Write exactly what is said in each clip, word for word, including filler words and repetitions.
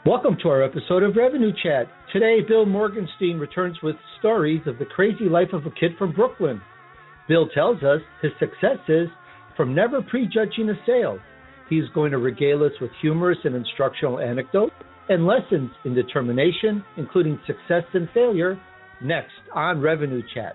Welcome to our episode of Revenue Chat. Today, Bill Morgenstein returns with stories of the crazy life of a kid from Brooklyn. Bill tells us his success is from never prejudging a sale. He's going to regale us with humorous and instructional anecdotes and lessons in determination, including success and failure, next on Revenue Chat.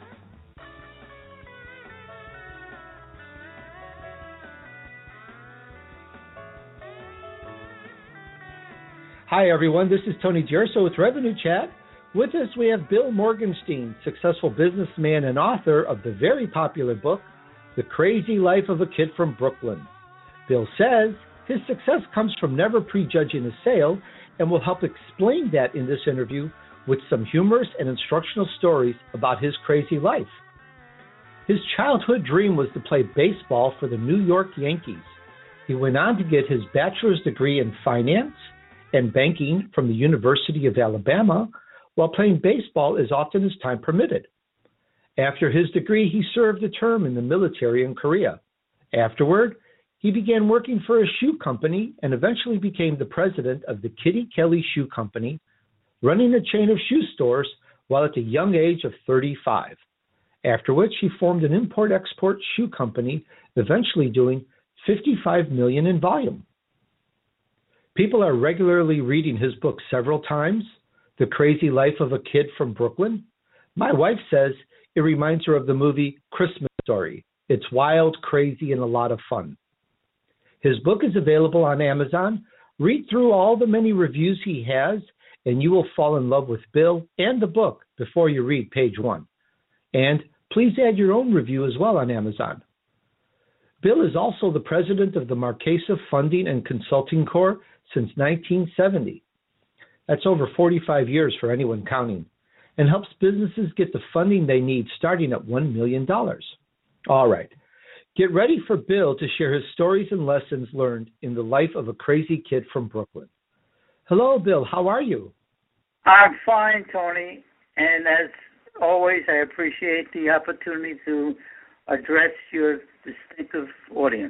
Hi, everyone. This is Tony Gierso with Revenue Chat. With us, we have Bill Morgenstein, successful businessman and author of the very popular book, The Crazy Life of a Kid from Brooklyn. Bill says his success comes from never prejudging a sale, and will help explain that in this interview with some humorous and instructional stories about his crazy life. His childhood dream was to play baseball for the New York Yankees. He went on to get his bachelor's degree in finance and banking from the University of Alabama, while playing baseball as often as time permitted. After his degree, he served a term in the military in Korea. Afterward, he began working for a shoe company and eventually became the president of the Kitty Kelly Shoe Company, running a chain of shoe stores while at the young age of thirty-five, after which he formed an import-export shoe company, eventually doing fifty-five million dollars in volume. People are regularly reading his book several times, The Crazy Life of a Kid from Brooklyn. My wife says it reminds her of the movie Christmas Story. It's wild, crazy, and a lot of fun. His book is available on Amazon. Read through all the many reviews he has, and you will fall in love with Bill and the book before you read page one. And please add your own review as well on Amazon. Bill is also the president of the Marquesa Funding and Consulting Corps since nineteen seventy. That's over forty-five years for anyone counting, and helps businesses get the funding they need starting at one million dollars. All right, get ready for Bill to share his stories and lessons learned in the life of a crazy kid from Brooklyn. Hello, Bill. How are you? I'm fine, Tony, and as always, I appreciate the opportunity to address your distinctive audience.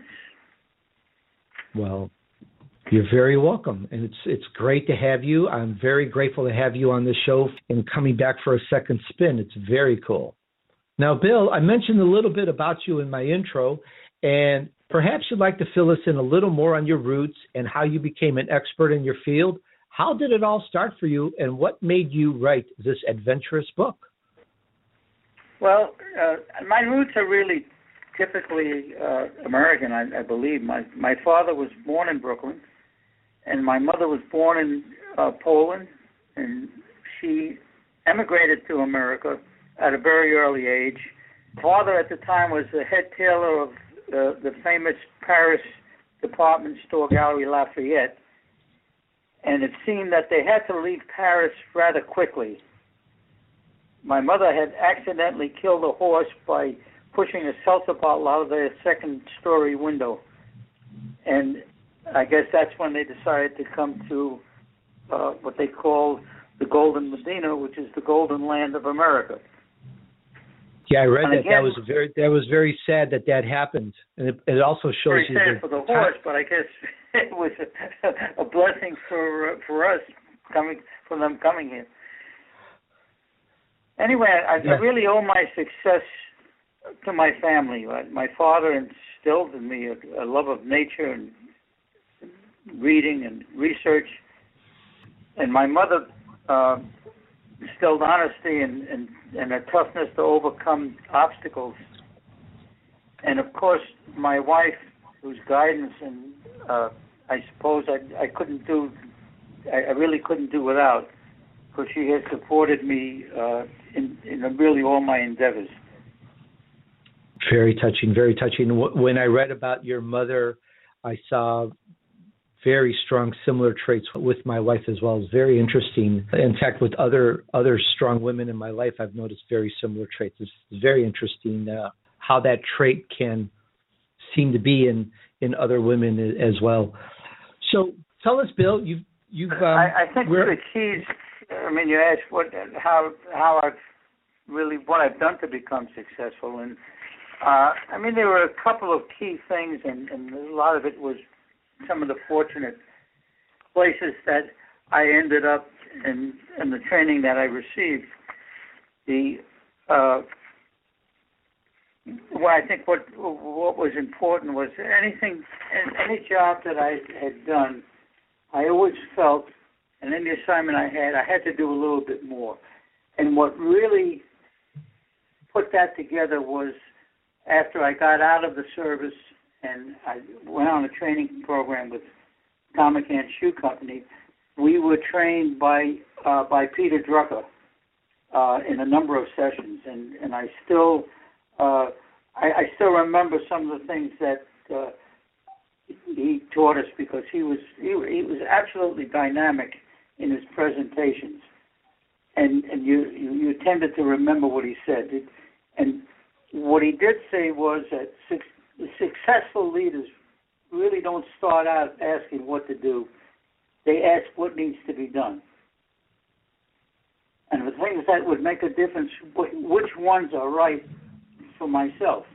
Well, you're very welcome, and it's it's great to have you. I'm very grateful to have you on the show and coming back for a second spin. It's very cool. Now, Bill, I mentioned a little bit about you in my intro, and perhaps you'd like to fill us in a little more on your roots and how you became an expert in your field. How did it all start for you, and what made you write this adventurous book? Well, uh, my roots are really typically uh, American, I, I believe. My my father was born in Brooklyn, and my mother was born in uh, Poland, and she emigrated to America at a very early age. Father at the time was the head tailor of uh, the famous Paris department store Galeries Lafayette, and it seemed that they had to leave Paris rather quickly. My mother had accidentally killed a horse by pushing a seltzer bottle out of their second-story window, and I guess that's when they decided to come to uh, what they call the Golden Medina, which is the Golden Land of America. Yeah, I read and that. Again, that was very that was very sad that that happened, and it, it also shows very you sad for the horse, but I guess it was a, a blessing for uh, for us coming for them coming here. Anyway, I, yeah. I really owe my success to my family. My father instilled in me a, a love of nature and reading and research, and my mother uh, instilled honesty and, and, and a toughness to overcome obstacles. And of course, my wife, whose guidance and uh, I suppose I, I couldn't do, I, I really couldn't do without, because she has supported me uh, in, in really all my endeavors. Very touching, very touching. When I read about your mother, I saw very strong similar traits with my wife as well. It's very interesting. In fact, with other other strong women in my life, I've noticed very similar traits. It's very interesting uh, how that trait can seem to be in, in other women as well. So tell us, Bill, you've you've. Um, I, I think the keys. I mean, you asked what how how I've really what I've done to become successful, and uh, I mean there were a couple of key things, and, and a lot of it was some of the fortunate places that I ended up in, in the training that I received, the uh, well, I think what what was important was anything, any job that I had done, I always felt, and any assignment I had, I had to do a little bit more. And what really put that together was after I got out of the service and I went on a training program with Tom McCann Shoe Company, we were trained by uh, by Peter Drucker uh, in a number of sessions, and, and I still uh, I, I still remember some of the things that uh, he taught us because he was he, he was absolutely dynamic in his presentations, and and you, you you tended to remember what he said. It, and what he did say was that su- successful leaders really don't start out asking what to do. They ask what needs to be done. And the things that would make a difference, which ones are right for myself.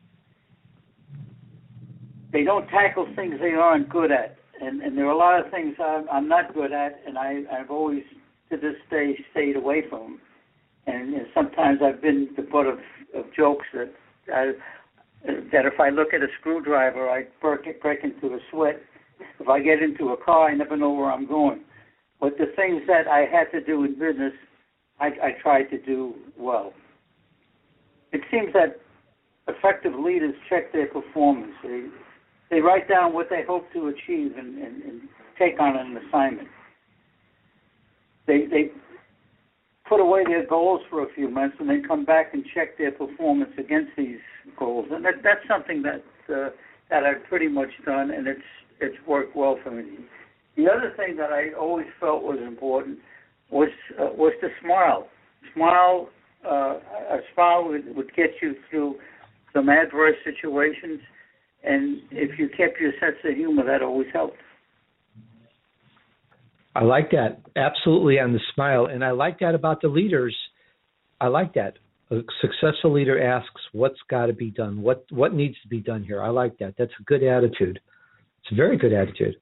They don't tackle things they aren't good at. And, and there are a lot of things I'm, I'm not good at, and I, I've always, to this day, stayed away from them. And you know, sometimes I've been the butt of, of jokes that I, that if I look at a screwdriver, I break, break into a sweat. If I get into a car, I never know where I'm going. But the things that I had to do in business, I, I tried to do well. It seems that effective leaders check their performance. They, they write down what they hope to achieve and, and, and take on an assignment. They, they put away their goals for a few months and then come back and check their performance against these goals. And that, that's something that uh, that I've pretty much done, and it's it's worked well for me. The other thing that I always felt was important was uh, was to smile. Smile, uh, a smile would, would get you through some adverse situations, and if you kept your sense of humor, that always helped. I like that, absolutely, on the smile, and I like that about the leaders. I like that. A successful leader asks, what's got to be done? What what needs to be done here? I like that. That's a good attitude. It's a very good attitude.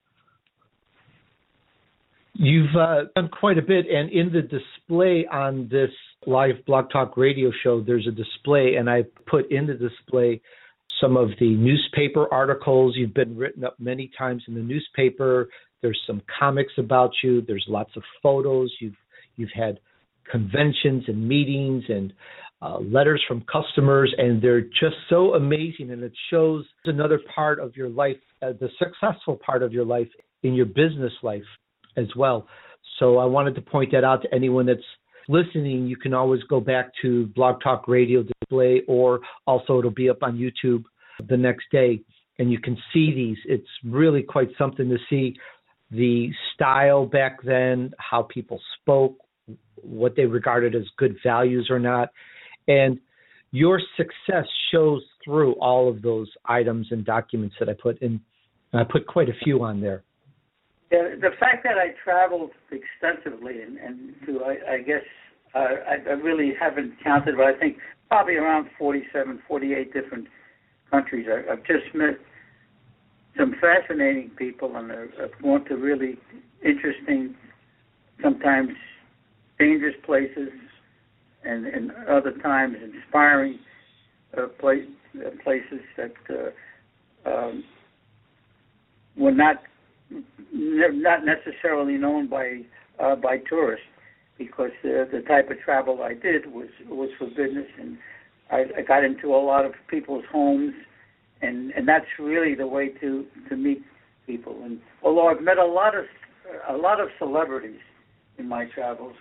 You've uh, done quite a bit, and in the display on this live Blog Talk radio show, there's a display, and I put in the display some of the newspaper articles. You've been written up many times in the newspaper. There's some comics about you. There's lots of photos. You've you've had conventions and meetings and uh, letters from customers, and they're just so amazing, and it shows another part of your life, uh, the successful part of your life in your business life as well. So I wanted to point that out to anyone that's listening. You can always go back to Blog Talk Radio display, or also it'll be up on YouTube the next day, and you can see these. It's really quite something to see the style back then, how people spoke, what they regarded as good values or not. And your success shows through all of those items and documents that I put in. I put quite a few on there. The, the fact that I traveled extensively, and, and to, I, I guess, uh, I, I really haven't counted, but I think probably around forty-seven, forty-eight different countries. I, I've just met some fascinating people, and I've gone to really interesting, sometimes dangerous places, and, and other times inspiring uh, place, uh, places that uh, um, were not not necessarily known by uh, by tourists, because uh, the type of travel I did was was for business, and I, I got into a lot of people's homes, and, and that's really the way to, to meet people. And although I've met a lot of a lot of celebrities in my travels,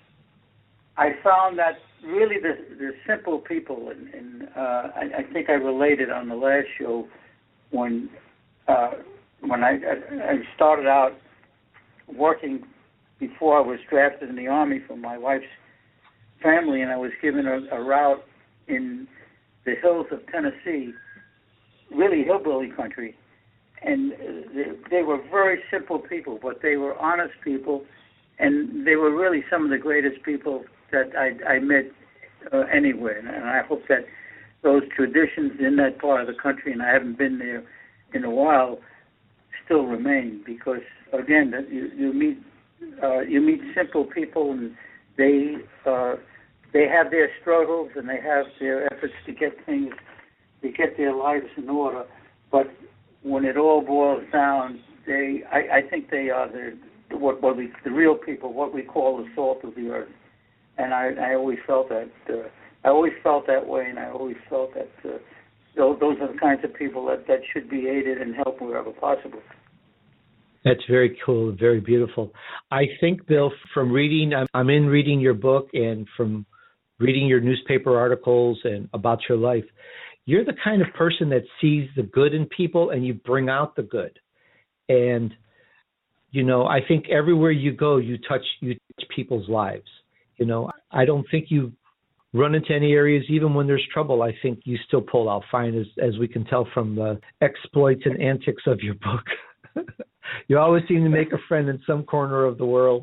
I found that really the, the simple people, and, and uh, I, I think I related on the last show when uh, when I, I started out working before I was drafted in the Army for my wife's family, and I was given a, a route in the hills of Tennessee, really hillbilly country, and they, they were very simple people, but they were honest people, and they were really some of the greatest people that I, I met uh, anywhere. And I hope that those traditions in that part of the country, and I haven't been there in a while, still remain, because again, you, you meet uh, you meet simple people, and they uh, they have their struggles and they have their efforts to get things, to get their lives in order. But when it all boils down, they I, I think they are the what, what we the real people, what we call the salt of the earth. And I, I always felt that uh, I always felt that way, and I always felt that uh, those, those are the kinds of people that, that should be aided and helped wherever possible. That's very cool, very beautiful. I think, Bill, from reading, I'm, I'm in reading your book and from reading your newspaper articles and about your life, you're the kind of person that sees the good in people and you bring out the good. And, you know, I think everywhere you go, you touch you touch people's lives. You know, I don't think you run into any areas, even when there's trouble, I think you still pull out fine, as, as we can tell from the exploits and antics of your book. You always seem to make a friend in some corner of the world.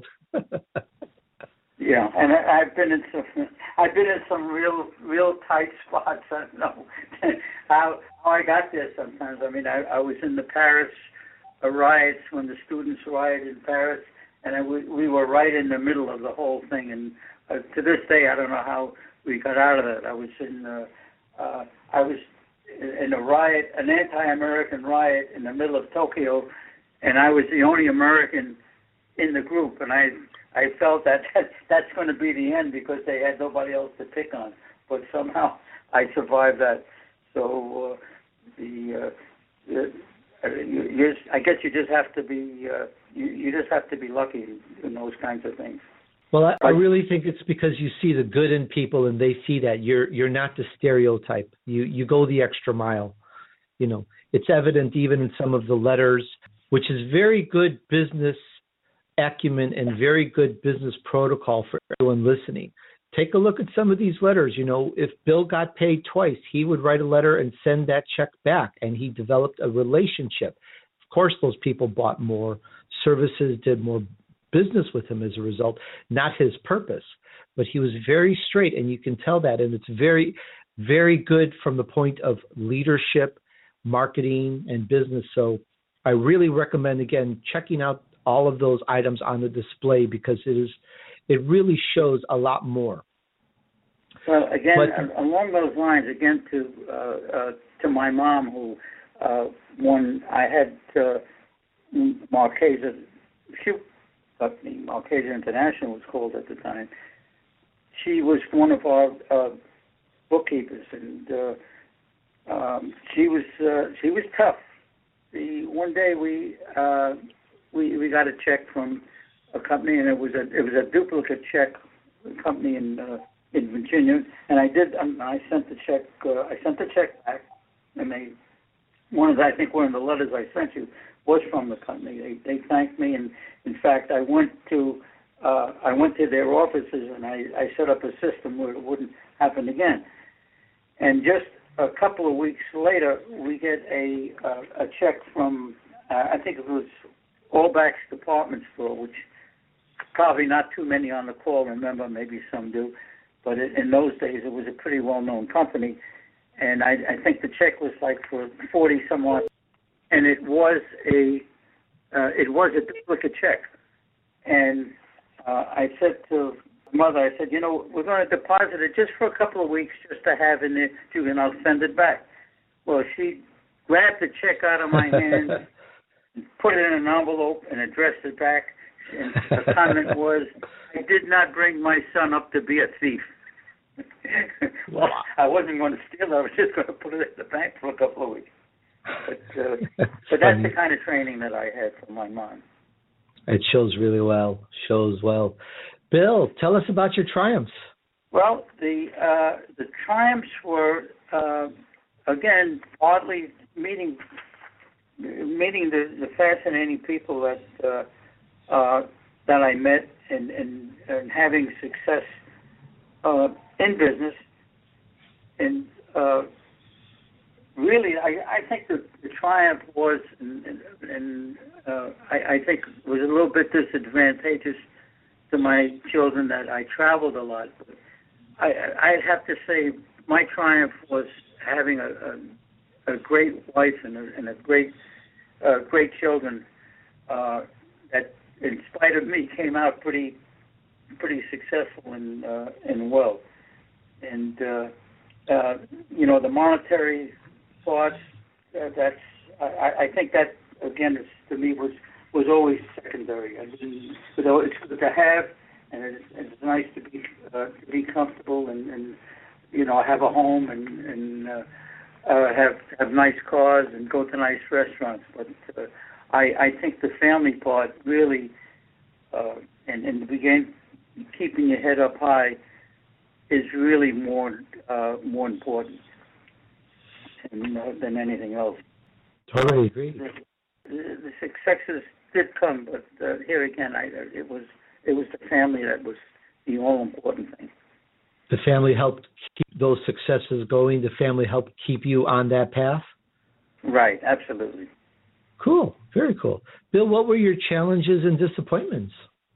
Yeah, and I, I've been in some, I've been in some real, real tight spots. I don't know how, how I got there. Sometimes, I mean, I, I was in the Paris riots when the students rioted in Paris, and I, we, we were right in the middle of the whole thing. And uh, to this day, I don't know how we got out of it. I was in, uh, uh, I was in a riot, an anti-American riot in the middle of Tokyo. And I was the only American in the group, and I I felt that, that that's going to be the end because they had nobody else to pick on. But somehow I survived that. So uh, the, uh, the uh, you, you just, I guess you just have to be uh, you, you just have to be lucky in those kinds of things. Well, I, I really think it's because you see the good in people, and they see that you're you're not the stereotype. You you go the extra mile. You know, it's evident even in some of the letters, which is very good business acumen and very good business protocol for everyone listening. Take a look at some of these letters. You know, if Bill got paid twice, he would write a letter and send that check back, and he developed a relationship. Of course, those people bought more services, did more business with him as a result, not his purpose. But he was very straight, and you can tell that, and it's very, very good from the point of leadership, marketing, and business. So I really recommend, again, checking out all of those items on the display because it is, it really shows a lot more. Well, again, but, along those lines, again, to uh, uh, to my mom, who uh, when I had uh, Marchesa, she, uh, Marchesa International was called at the time, she was one of our uh, bookkeepers, and uh, um, she was uh, she was tough. The, one day we uh, we we got a check from a company, and it was a it was a duplicate check, a company in uh, in Virginia, and I did um, I sent the check uh, I sent the check back, and they one of the, I think one of the letters I sent you was from the company. They they thanked me, and in fact I went to uh, I went to their offices and I, I set up a system where it wouldn't happen again, and just a couple of weeks later, we get a uh, a check from, uh, I think it was Allback's department store, which probably not too many on the call remember, maybe some do, but it, in those days it was a pretty well-known company, and I, I think the check was like for forty some odd, and it was a uh, it was a duplicate check, and uh, I said to mother, I said, you know, we're going to deposit it just for a couple of weeks just to have in there, too, and I'll send it back. Well, she grabbed the check out of my hand, and put it in an envelope, and addressed it back. And the comment was, I did not bring my son up to be a thief. Well, I wasn't going to steal it. I was just going to put it in the bank for a couple of weeks. But, uh, but that's the kind of training that I had from my mom. It shows really well, shows well. Bill, tell us about your triumphs. Well, the uh, the triumphs were uh, again partly meeting meeting the, the fascinating people that uh, uh, that I met and, and, and having success uh, in business. And uh, really, I, I think the, the triumph was, and, and uh, I, I think was a little bit disadvantageous to my children that I traveled a lot. But I, I'd have to say my triumph was having a, a, a great wife and a, and a great uh, great children uh, that in spite of me, came out pretty pretty successful and uh, and well. And uh, uh, you know, the monetary thoughts. Uh, that's I, I think that again is, to me was was always secondary. I mean, so it's good to have, and it's, it's nice to be uh, to be comfortable and, and you know have a home and and uh, uh, have have nice cars and go to nice restaurants. But uh, I I think the family part really uh, and and begin keeping your head up high is really more uh, more important than, uh, than anything else. Totally agree. The, the successes did come, but uh, here again, I, it was it was the family that was the all important thing. The family helped keep those successes going. The family helped keep you on that path. Right, absolutely. Cool, very cool. Bill, what were your challenges and disappointments?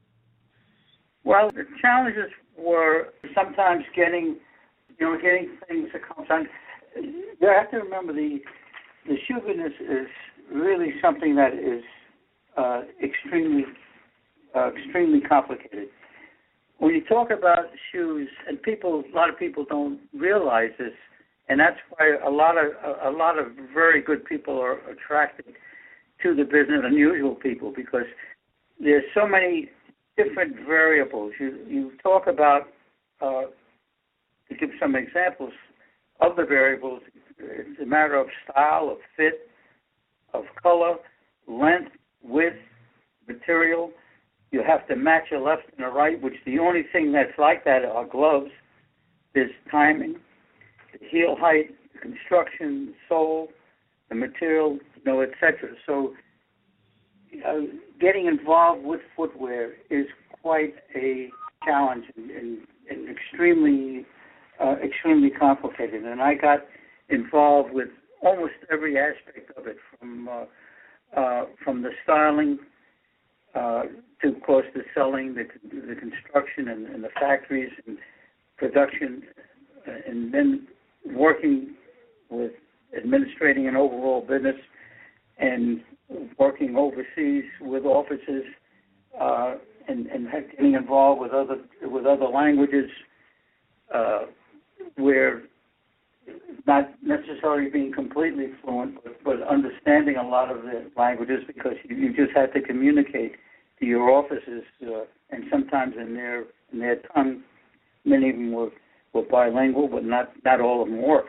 Well, the challenges were sometimes getting, you know, getting things accomplished. You have to remember the the shoe business is really something that is uh, extremely, uh, extremely complicated. When you talk about shoes, and people, a lot of people don't realize this, and that's why a lot of a, a lot of very good people are attracted to the business, unusual people, because there's so many different variables. You you talk about, uh, to give some examples of the variables, it's a matter of style, of fit, of color, length, width, material. You have to match a left and a right, which the only thing that's like that are gloves. There's timing, the heel height, the construction, the sole, the material, you know, et cetera. So uh, getting involved with footwear is quite a challenge and, and, and extremely, uh, extremely complicated. And I got involved with almost every aspect of it, from uh, uh, from the styling uh, to, of course, the selling, the, the construction, and, and the factories and production, uh, and then working with administrating an overall business and working overseas with offices, uh, and, and getting involved with other with other languages, uh, where not necessarily being completely fluent, but, but understanding a lot of the languages, because you, you just had to communicate to your offices, uh, and sometimes in their in their tongue. Many of them were, were bilingual, but not, not all of them were.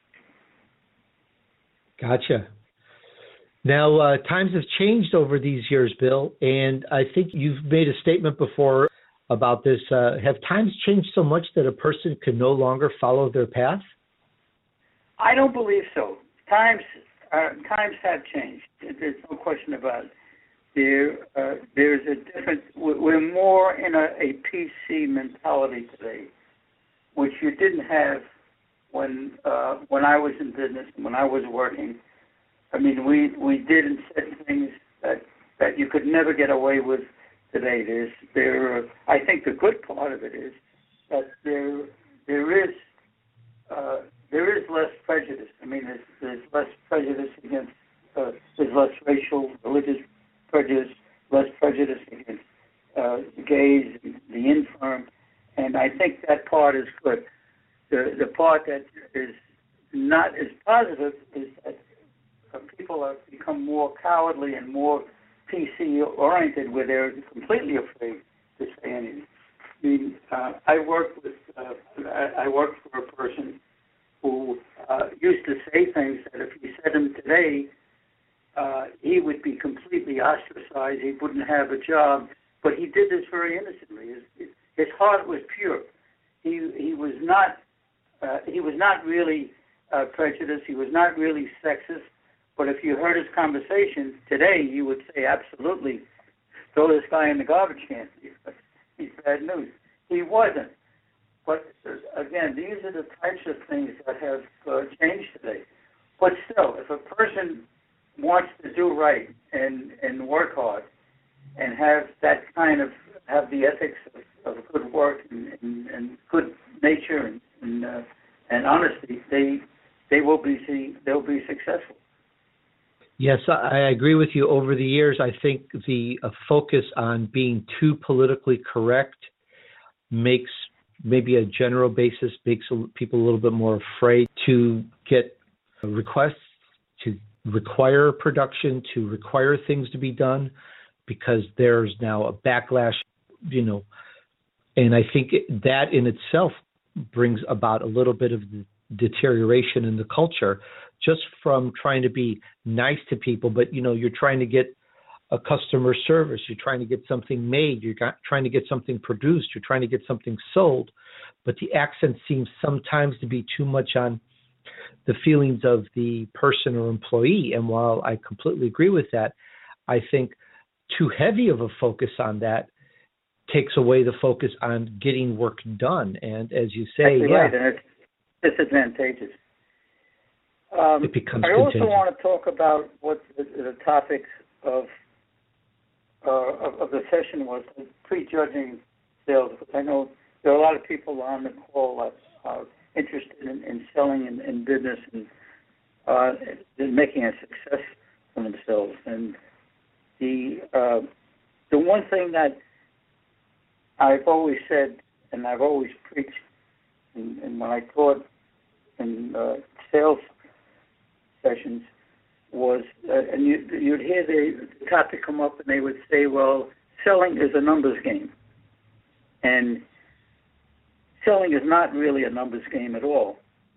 Gotcha. Now, uh, times have changed over these years, Bill, and I think you've made a statement before about this. Uh, have times changed so much that a person can no longer follow their path? I don't believe so. Times uh, times have changed. There's no question about it. There, uh, there's a different. We're more in a, a P C mentality today, which you didn't have when uh, when I was in business, when I was working. I mean, we we did and said things that that you could never get away with today. There's there. I think the good part of it is that there there is. Uh, There is less prejudice. I mean, there's, there's less prejudice against, uh, there's less racial, religious prejudice, less prejudice against uh, gays, the infirm, and I think that part is good. The the part that is not as positive is that uh, people have become more cowardly and more P C-oriented, where they're completely afraid to say anything. I mean, uh, I worked with, uh, I, I worked for a person who uh, used to say things that if you said them today, uh, he would be completely ostracized. He wouldn't have a job. But he did this very innocently. His, his heart was pure. He he was not uh, he was not really uh, prejudiced. He was not really sexist. But if you heard his conversation today, you would say absolutely, throw this guy in the garbage can. He's bad news. He wasn't. But again, these are the types of things that have uh, changed today. But still, if a person wants to do right and, and work hard and have that kind of, have the ethics of, of good work and, and, and good nature and and, uh, and honesty, they they will be see, they'll be successful. Yes, I agree with you. Over the years, I think the uh, focus on being too politically correct makes maybe a general basis makes people a little bit more afraid to get requests, to require production, to require things to be done, because there's now a backlash, you know, and I think that in itself brings about a little bit of deterioration in the culture, just from trying to be nice to people. But, you know, you're trying to get a customer service, you're trying to get something made, you're trying to get something produced, you're trying to get something sold. But the accent seems sometimes to be too much on the feelings of the person or employee. And while I completely agree with that, I think too heavy of a focus on that takes away the focus on getting work done. And as you say, Exactly yeah, right, and it's disadvantageous. Um, it becomes I also contingent. want to talk about what the, the topics of, uh, of of the session was, prejudging sales. I know there are a lot of people on the call that are interested in, in selling in, in business and uh, in making a success for themselves. And the uh, the one thing that I've always said, and I've always preached, and, and when I taught in uh, sales sessions, was, uh, and you, you'd hear the topic come up, and they would say, well, selling is a numbers game. And selling is not really a numbers game at all,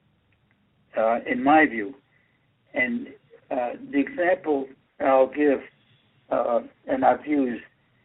uh, in my view. And uh, the example I'll give, uh, and I've used,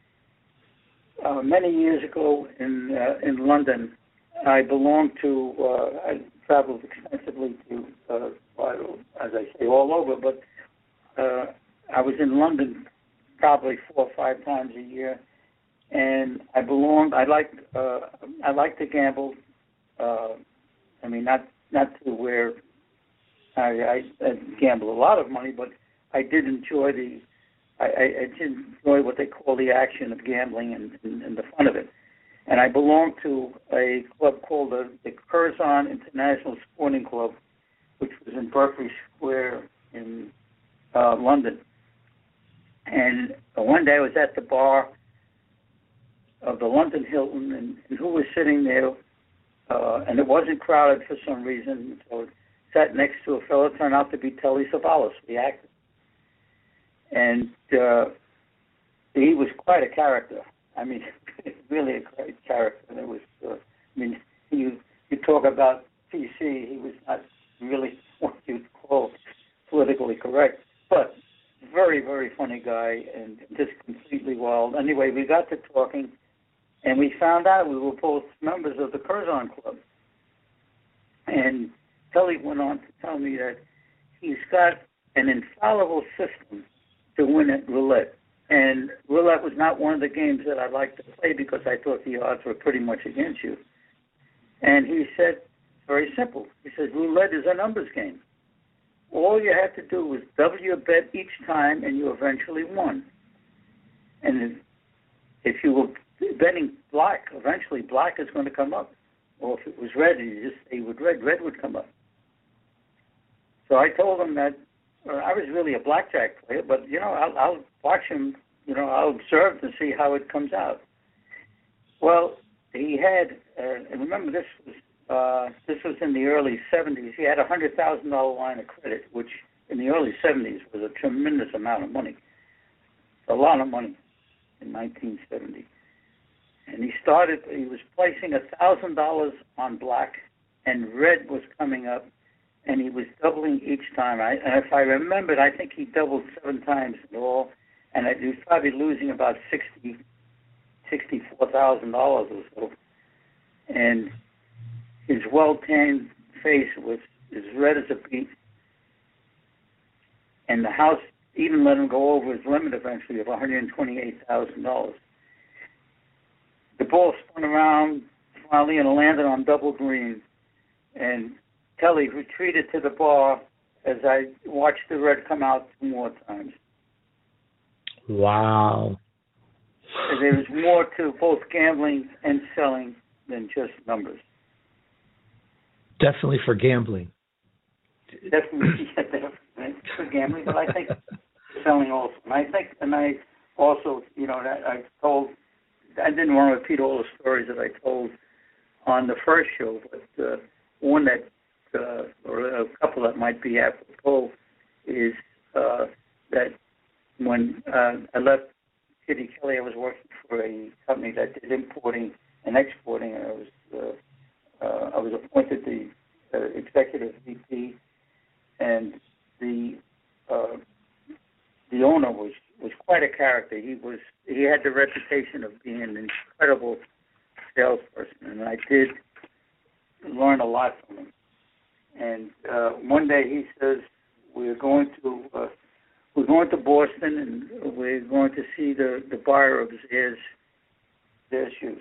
uh, many years ago in uh, in London, I belonged to, uh, I traveled extensively to, uh, as I say, all over, but uh, I was in London probably four or five times a year, and I belonged, I liked, uh, I liked to gamble. Uh, I mean, not not to where I, I, I gamble a lot of money, but I did enjoy the, I, I, I did enjoy what they call the action of gambling and, and, and the fun of it. And I belonged to a club called the, the Curzon International Sporting Club, which was in Berkeley Square in uh, London. And one day I was at the bar of the London Hilton, and, and who was sitting there? Uh, and it wasn't crowded for some reason, so I sat next to a fellow turned out to be Telly Savalas, the actor. And uh, he was quite a character. I mean, really a great character. And it was, uh, I mean, you you talk about P C, he was not really what you'd call politically correct, but very, very funny guy and just completely wild. Anyway, we got to talking, and we found out we were both members of the Curzon Club. And Telly went on to tell me that he's got an infallible system to win at roulette. And roulette was not one of the games that I liked to play because I thought the odds were pretty much against you. And he said, very simple. He said, roulette is a numbers game. All you had to do was double your bet each time, and you eventually won. And if you were betting black, eventually black is going to come up. Or if it was red, and you just say with red, red would come up. So I told him that uh, I was really a blackjack player, but, you know, I'll, I'll watch him, you know, I'll observe to see how it comes out. Well, he had, uh, and remember this was, uh, this was in the early seventies, he had a one hundred thousand dollars line of credit, which in the early seventies was a tremendous amount of money. A lot of money in nineteen seventy. And he started, he was placing one thousand dollars on black, and red was coming up, and he was doubling each time. I, and if I remembered, I think he doubled seven times in all, and he was probably losing about sixty, sixty-four thousand dollars or so. And his well-tanned face was as red as a beet, and the house even let him go over his limit eventually of one hundred twenty-eight thousand dollars. The ball spun around finally and landed on double green, and Telly retreated to the bar as I watched the red come out two more times. Wow. There was more to both gambling and selling than just numbers. Definitely for gambling. Definitely, yeah, definitely for gambling, but I think selling also. And I think, and I also, you know, I, I told, I didn't want to repeat all the stories that I told on the first show, but uh, one that, uh, or a couple that might be apropos, is uh, that when uh, I left Kitty Kelly, I was working for a company that did importing and exporting, and I was uh, uh, I was appointed the uh, executive V P, and the uh, the owner was, was quite a character. He was he had the reputation of being an incredible salesperson, and I did learn a lot from him. And uh, one day he says, "We're going to uh, we're going to Boston, and we're going to see the, the buyer of Zayre's Zayre's shoes,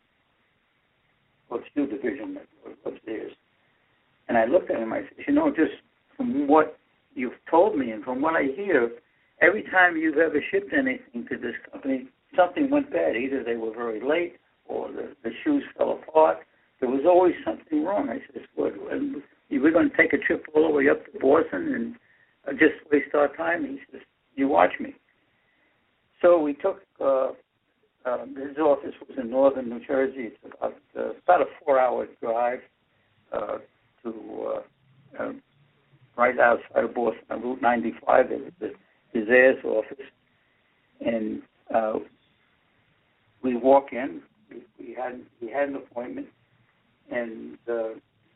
or shoe division of Zayre's." And I looked at him. I said, "You know, just from what you've told me and from what I hear, every time you've ever shipped anything to this company, something went bad. Either they were very late, or the, the shoes fell apart. There was always something wrong." I said, "What? And we're going to take a trip all the way up to Boston and uh, just waste our time?" He says, "You watch me." So we took, uh, uh, his office was in northern New Jersey. It's about, uh, about a four-hour drive uh, to uh, uh, right outside of Boston on Route ninety-five. There was the his Zayre's office. And uh, we walk in. We, we had we had an appointment, and the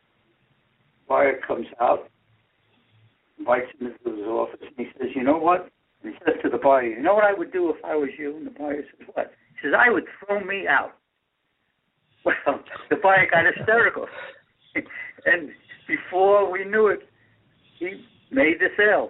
buyer comes out, invites him into his office, and he says, "You know what?" And he says to the buyer, "You know what I would do if I was you?" And the buyer says, "What?" He says, "I would throw me out." Well, the buyer got hysterical. And before we knew it, he made the sale.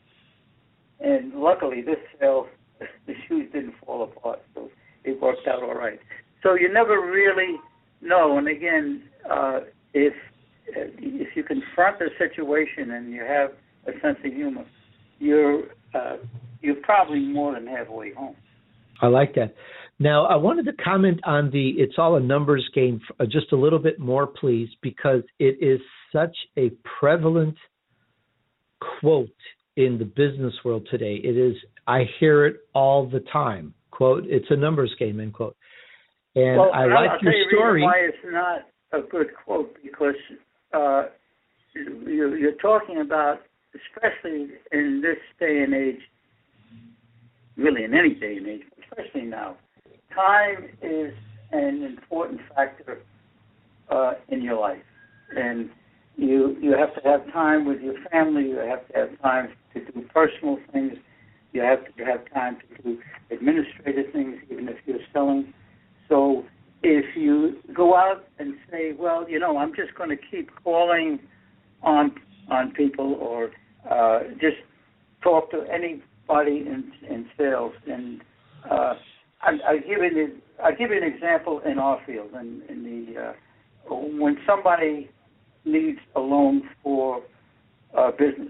And luckily, this sale, the shoes didn't fall apart, so it worked out all right. So you never really know. And again, uh, if if you confront the situation and you have a sense of humor, you're uh, you're probably more than halfway home. I like that. Now, I wanted to comment on the "it's all a numbers game" just a little bit more, please, because it is such a prevalent quote in the business world today. It is, I hear it all the time. Quote, "It's a numbers game," end quote. And well, I I'll, like I'll your tell you story. Why it's not a good quote, because uh, you're, you're talking about, especially in this day and age, really in any day and age, but especially now, time is an important factor uh, in your life. And you you have to have time with your family. You have to have time to do personal things. You have to have time to do administrative things, even if you're selling. So if you go out and say, "Well, you know, I'm just going to keep calling on on people, or uh, just talk to anybody in, in sales," and uh, I, I give it. I give you an example in our field. In, in the uh, when somebody needs a loan for uh, business,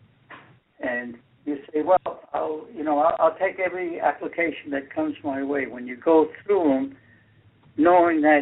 and you say, "Well, I'll, you know, I'll, I'll take every application that comes my way." When you go through them, knowing that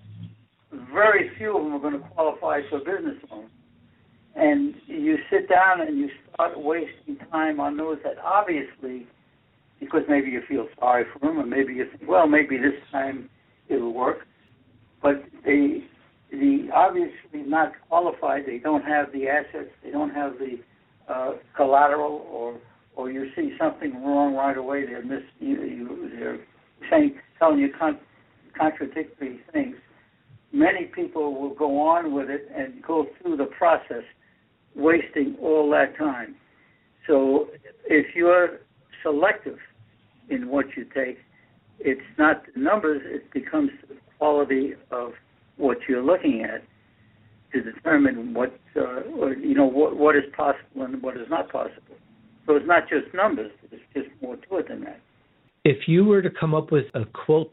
very few of them are going to qualify for a business loan, and you sit down and you start wasting time on those that obviously, because maybe you feel sorry for them, or maybe you think, "Well, maybe this time it'll work," but they the obviously not qualified. They don't have the assets. They don't have the uh, collateral, or or you see something wrong right away. They're mis you, you, they're saying telling you con- contradictory things. Many people will go on with it and go through the process, wasting all that time. So if you're selective in what you take, it's not the numbers. It becomes the quality of what you're looking at to determine what uh, or, you know what, what is possible and what is not possible. So it's not just numbers; it's just more to it than that. If you were to come up with a quote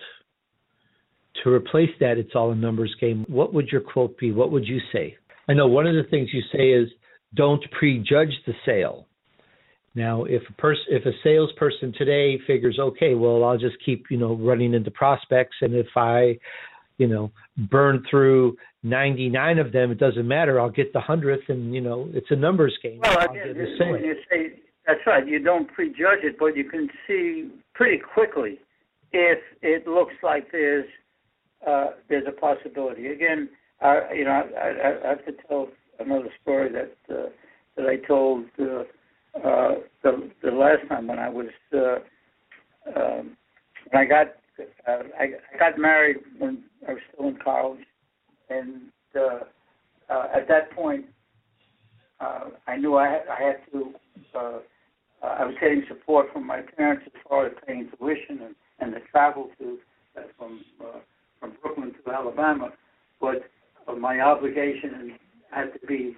to replace that "it's all a numbers game," what would your quote be? What would you say? I know one of the things you say is, "Don't prejudge the sale." Now, if a person, if a salesperson today figures, okay, well, I'll just keep, you know, running into prospects, and if I, you know, burn through ninety-nine of them, it doesn't matter. I'll get the hundredth, and you know, it's a numbers game. Well, I'll again, get the same. when you say That's right. You don't prejudge it, but you can see pretty quickly if it looks like there's uh, there's a possibility. Again, I, you know, I, I, I have to tell another story that uh, that I told uh, uh, the the last time when I was uh, um, when I got uh, I, I got married when I was still in college, and uh, uh, at that point uh, I knew I had, I had to. Uh, Uh, I was getting support from my parents as far as paying tuition and, and the travel to uh, from uh, from Brooklyn to Alabama, but uh, my obligation had to be,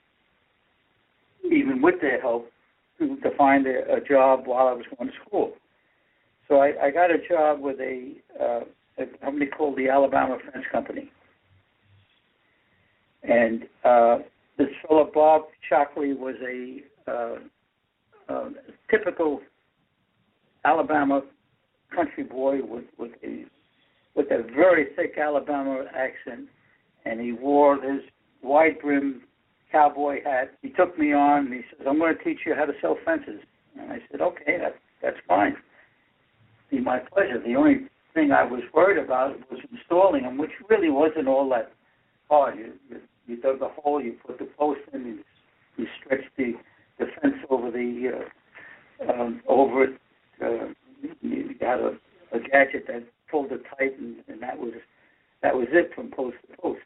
even with their help, to, to find a, a job while I was going to school. So I, I got a job with a, uh, a company called the Alabama Fence Company, and uh, this fellow Bob Shockley was a uh, Uh, typical Alabama country boy with, with a with a very thick Alabama accent, and he wore his wide brim cowboy hat. He took me on and he says, "I'm going to teach you how to sell fences." And I said, "Okay, that, that's fine. It'd be my pleasure." The only thing I was worried about was installing them, which really wasn't all that hard. You, you, you dug a hole, you put the post in, you, you stretched the the fence over the uh, um, over it. Uh, you had a, a gadget that pulled it tight, and, and that was that was it from post to post.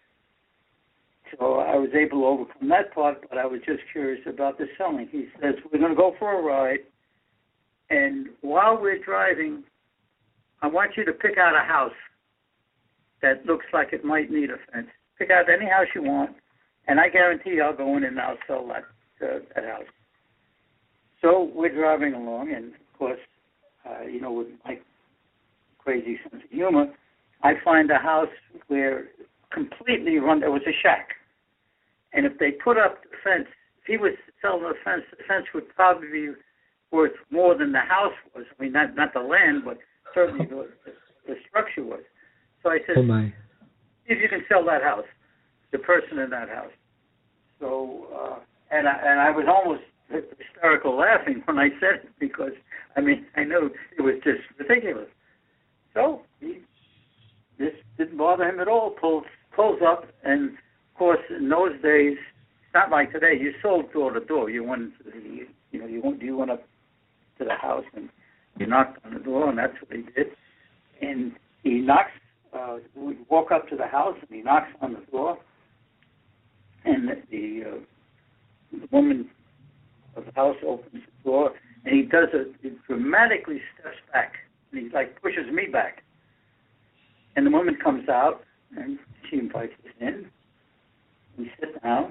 So I was able to overcome that part, but I was just curious about the selling. He says, "We're going to go for a ride, and while we're driving, I want you to pick out a house that looks like it might need a fence. Pick out any house you want, and I guarantee I'll go in and I'll sell that." Uh, that house. So we're driving along, and of course, uh, you know, with my crazy sense of humor, I find a house where completely run. There was a shack, and if they put up the fence, if he was selling the fence, the fence would probably be worth more than the house was. I mean, not not the land, but certainly the, the structure was. So I said, "Oh my! If you can sell that house, the person in that house." So. Uh, And I, and I was almost hysterical laughing when I said it because, I mean, I knew it was just ridiculous. So he, this didn't bother him at all. Pulls, pulls up, and of course, in those days, it's not like today. You sold door to door. You went, to the, you know, you went, you went up to the house and you knocked on the door, and that's what he did. And he knocks. Uh, we walk up to the house, and he knocks on the door, and the. the uh, The woman of the house opens the door, and he does a he dramatically steps back, and he like pushes me back. And the woman comes out, and she invites us in. We sit down,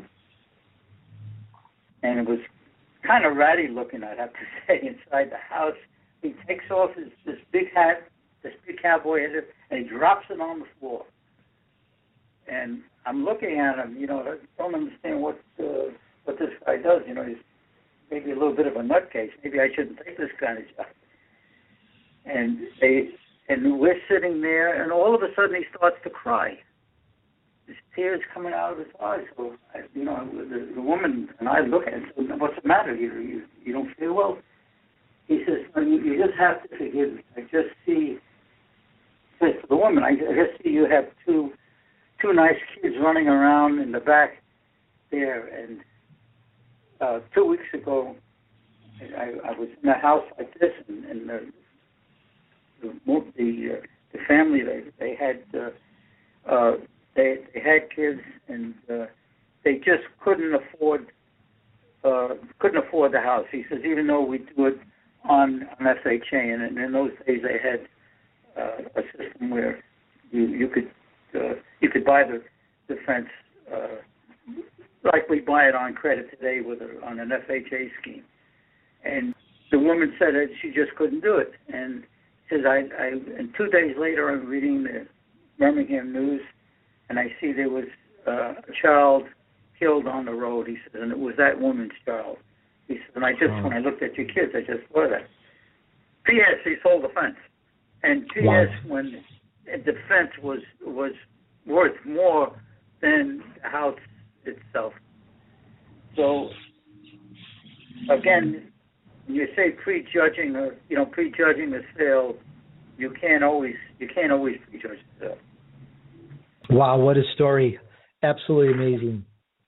and it was kind of ratty looking, I'd have to say, inside the house. He takes off his this big hat, this big cowboy hat, and he drops it on the floor. And I'm looking at him, you know, I don't understand what. Uh, What this guy does, you know, he's maybe a little bit of a nutcase. Maybe I shouldn't take this kind of job. And they, and we're sitting there, and all of a sudden he starts to cry. There's tears coming out of his eyes. So, I, you know, the, the woman and I look at him and say, "What's the matter? You, you, you don't feel well?" He says, "No, you, you just have to forgive me. I just see," he says to the woman, I, "I just see you have two, two nice kids running around in the back there, and Uh, two weeks ago, I, I was in a house like this, and, and the the the, uh, the family they they had uh, uh, they they had kids, and uh, they just couldn't afford uh, couldn't afford the house." He says, "Even though we do it on on F H A, and, and in those days they had uh, a system where you you could uh, you could buy the the fence." Uh, Like we buy it on credit today with a, on an F H A scheme, and the woman said that she just couldn't do it. And says I, I, and two days later, I'm reading the Birmingham News, and I see there was uh, a child killed on the road. He said, and it was that woman's child. He said, and I just wow. when I looked at your kids, I just saw that. P S He sold the fence, and P S Wow. When the fence was was worth more than the house itself. So again, when you say prejudging or you know prejudging the sale, you can't always you can't always prejudge the sale. Wow, what a story! Absolutely amazing.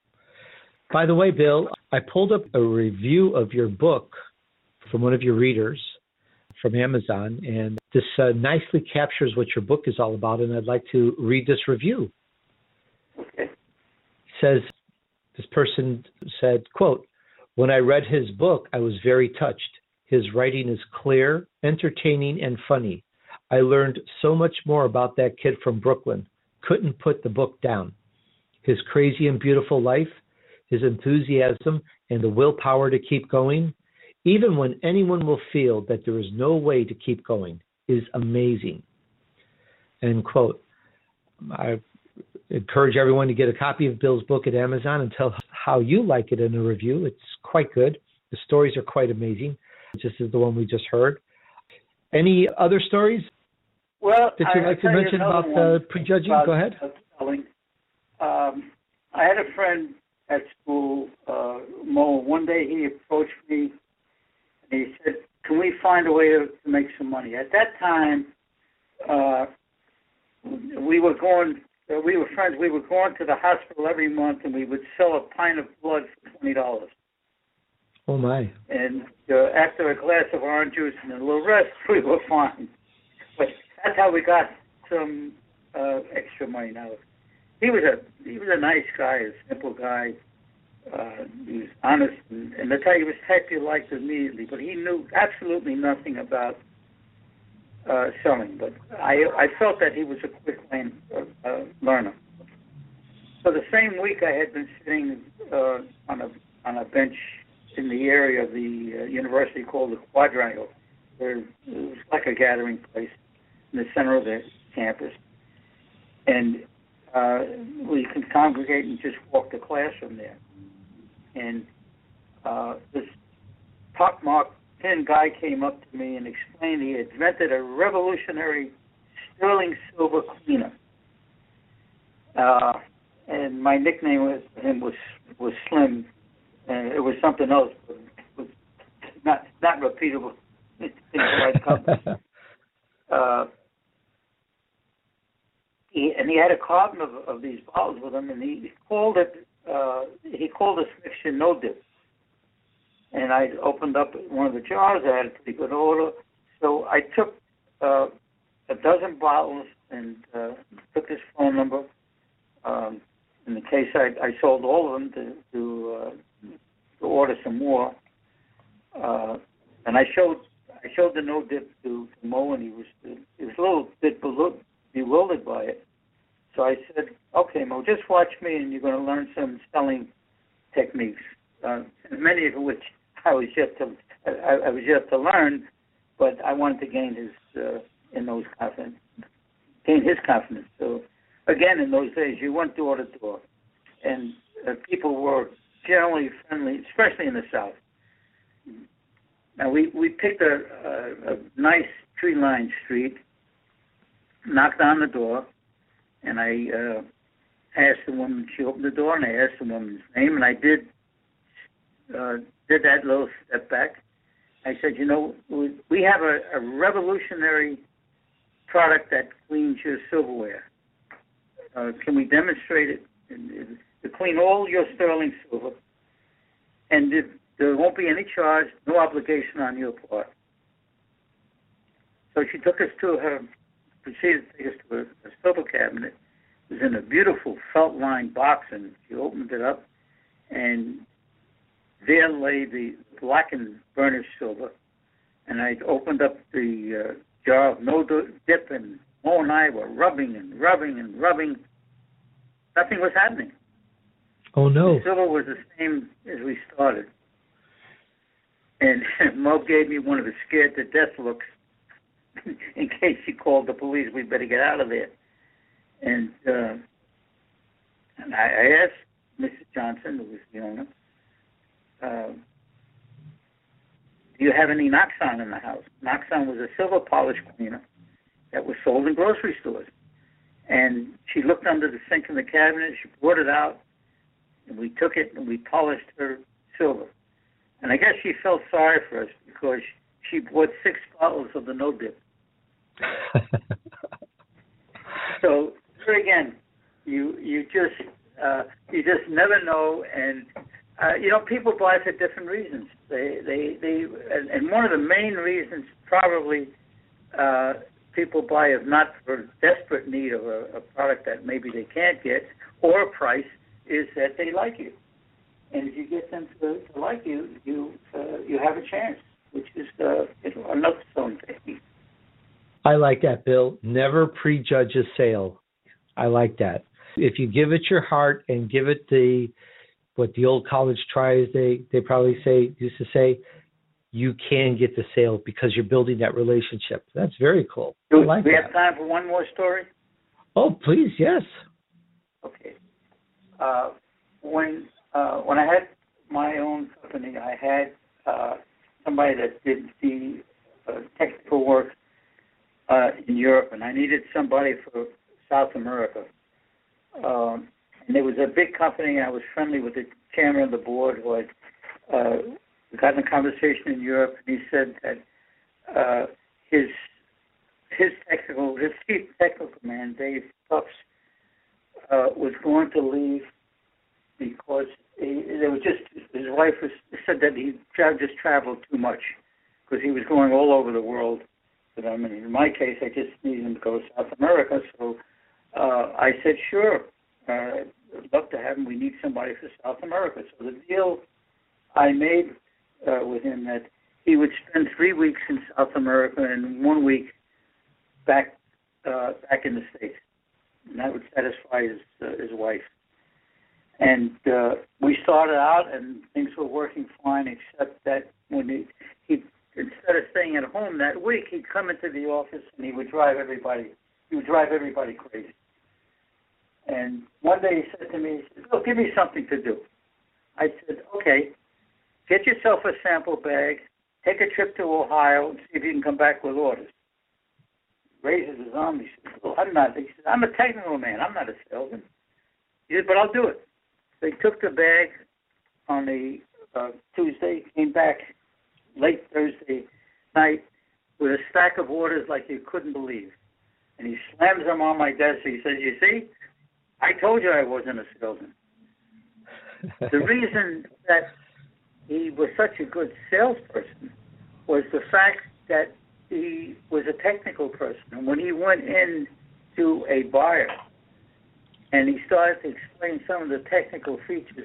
By the way, Bill, I pulled up a review of your book from one of your readers from Amazon, and this uh, nicely captures what your book is all about, and I'd like to read this review. Okay. It says, this person said, quote, "When I read his book, I was very touched. His writing is clear, entertaining, and funny. I learned so much more about that kid from Brooklyn. Couldn't put the book down. His crazy and beautiful life, his enthusiasm, and the willpower to keep going, even when anyone will feel that there is no way to keep going, is amazing." End quote. I encourage everyone to get a copy of Bill's book at Amazon and tell how you like it in a review. It's quite good. The stories are quite amazing, just as the one we just heard. Any other stories well, that you'd I, like to mention about uh, prejudging? About, Go ahead. Uh, selling. Um, I had a friend at school, uh, Mo. One day he approached me and he said, "Can we find a way to, to make some money?" At that time, uh, we were going. Uh, we were friends. We were going to the hospital every month, and we would sell a pint of blood for twenty dollars. Oh my! And uh, after a glass of orange juice and a little rest, we were fine. But that's how we got some uh, extra money. Now, he was a he was a nice guy, a simple guy. Uh, he was honest, and, and the type he was type you liked immediately. But he knew absolutely nothing about uh, selling. But I I felt that he was a quick lane, uh, uh, learner. So the same week, I had been sitting uh, on a on a bench in the area of the uh, university called the Quadrangle, where it was like a gathering place in the center of the campus. And uh, we could congregate and just walk to class from there. And uh, this pockmarked thin guy came up to me and explained he had invented a revolutionary sterling silver cleaner. Uh, and my nickname with him was, was Slim. And it was something else, but it was not not repeatable in the right company. uh, he, and he had a carton of, of these bottles with him, and he called it uh, he called this mixture No Dip. And I opened up one of the jars. I had a pretty good order, so I took uh, a dozen bottles and uh, took his phone number. Um, in the case I, I sold all of them to. to uh, to order some more, uh, and I showed I showed the No Dip to, to Mo, and he was he was a little bit bewildered by it. So I said, "Okay, Mo, just watch me, and you're going to learn some selling techniques, uh, many of which I was yet to I, I was yet to learn, but I wanted to gain his uh, in those confidence, gain his confidence." So again, in those days, you went door to door, and uh, people were generally friendly, especially in the South. Now, we, we picked a, a, a nice tree-lined street, knocked on the door, and I uh, asked the woman, she opened the door, and I asked the woman's name, and I did uh, did that little step back. I said, you know, we, we have a, a revolutionary product that cleans your silverware. Uh, can we demonstrate it? To clean all your sterling silver, and there won't be any charge, no obligation on your part. So she took us to her, proceeded to take us to a, a silver cabinet. It was in a beautiful felt-lined box, and she opened it up, and there lay the blackened burnished silver. And I opened up the uh, jar of No Dip, and Mo and I were rubbing and rubbing and rubbing. Nothing was happening. Oh, no. The silver was the same as we started. And Mo gave me one of the scared-to-death looks. In case she called the police, we better get out of there. And, uh, and I, I asked Missus Johnson, who was the owner, uh, do you have any Noxon in the house? Noxon was a silver polish cleaner that was sold in grocery stores. And she looked under the sink in the cabinet, she brought it out, and we took it and we polished her silver. And I guess she felt sorry for us because she bought six bottles of the no dip. So here again, you you just uh, you just never know, and uh, you know people buy for different reasons. They they they and, and one of the main reasons probably uh, people buy is not for desperate need of a, a product that maybe they can't get or a price, is that they like you, and if you get them to, to like you, you uh, you have a chance, which is uh, you know, another selling technique. I like that, Bill. Never prejudge a sale. I like that. If you give it your heart and give it the, what the old college tries, they, they probably say, used to say, you can get the sale because you're building that relationship. That's very cool. Do I like we that. have time for one more story? Oh, please, yes. Okay. Uh, when uh, when I had my own company, I had uh, somebody that did the uh, technical work Uh, in Europe, and I needed somebody for South America. Um, and it was a big company, and I was friendly with the chairman of the board who had uh, gotten a conversation in Europe, and he said that uh, his his technical, his chief technical man, Dave Tufts, uh, was going to leave because he, there was just his wife was, said that he tra- just traveled too much because he was going all over the world. Them. And in my case, I just needed him to go to South America. So uh, I said, sure, uh, I'd love to have him. We need somebody for South America. So the deal I made uh, with him that he would spend three weeks in South America and one week back uh, back in the States. And that would satisfy his, uh, his wife. And uh, we started out, and things were working fine, except that when he, he instead of staying at home that week, he'd come into the office and he would drive everybody. He would drive everybody crazy. And one day he said to me, he said, "Oh, give me something to do." I said, "Okay, get yourself a sample bag, take a trip to Ohio, and see if you can come back with orders." He raises his arm. He said, "Well, I'm not." He said, "I'm a technical man. I'm not a salesman." He said, "But I'll do it." So he took the bag on the uh, Tuesday, came back late Thursday night with a stack of orders like you couldn't believe. And he slams them on my desk. He says, "You see, I told you I wasn't a salesman." The reason that he was such a good salesperson was the fact that he was a technical person. And when he went in to a buyer and he started to explain some of the technical features